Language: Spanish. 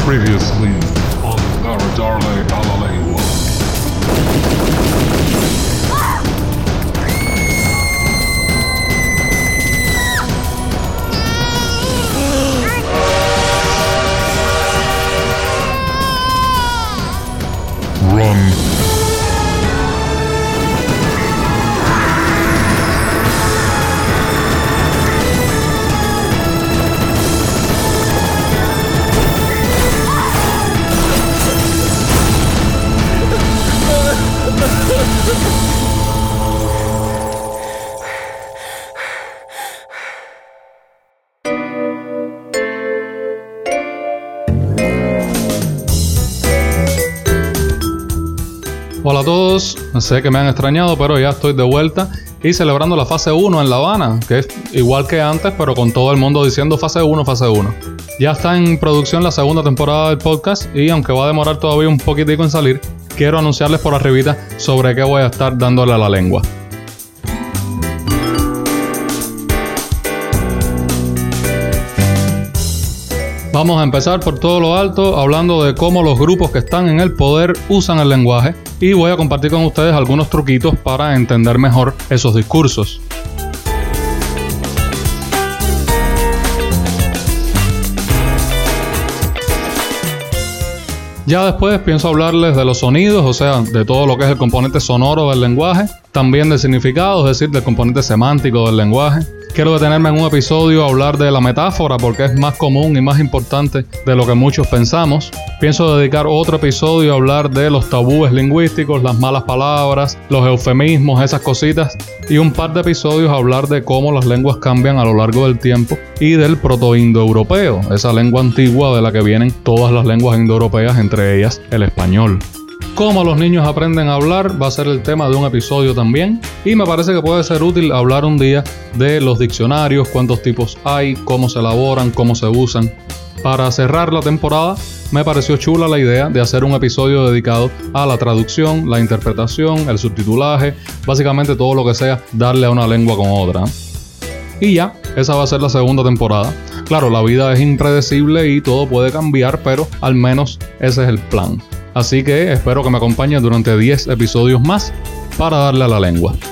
Previously on Para Darle a la Lengua. Run. Hola a todos, sé que me han extrañado, pero ya estoy de vuelta y celebrando la fase 1 en La Habana, que es igual que antes, pero con todo el mundo diciendo fase 1, fase 1. Ya está en producción la segunda temporada del podcast y aunque va a demorar todavía un poquitico en salir, quiero anunciarles por arribita sobre qué voy a estar dándole a la lengua. Vamos a empezar por todo lo alto hablando de cómo los grupos que están en el poder usan el lenguaje y voy a compartir con ustedes algunos truquitos para entender mejor esos discursos. Ya después pienso hablarles de los sonidos, o sea, de todo lo que es el componente sonoro del lenguaje, también del significado, es decir, del componente semántico del lenguaje. Quiero detenerme en un episodio a hablar de la metáfora porque es más común y más importante de lo que muchos pensamos. Pienso dedicar otro episodio a hablar de los tabúes lingüísticos, las malas palabras, los eufemismos, esas cositas. Y un par de episodios a hablar de cómo las lenguas cambian a lo largo del tiempo y del protoindoeuropeo, esa lengua antigua de la que vienen todas las lenguas indoeuropeas, entre ellas el español. Cómo los niños aprenden a hablar va a ser el tema de un episodio también y me parece que puede ser útil hablar un día de los diccionarios, cuántos tipos hay, cómo se elaboran, cómo se usan. Para cerrar la temporada me pareció chula la idea de hacer un episodio dedicado a la traducción, la interpretación, el subtitulaje, básicamente todo lo que sea darle a una lengua con otra. Y ya, esa va a ser la segunda temporada. Claro, la vida es impredecible y todo puede cambiar, pero al menos ese es el plan. Así que espero que me acompañen durante 10 episodios más para darle a la lengua.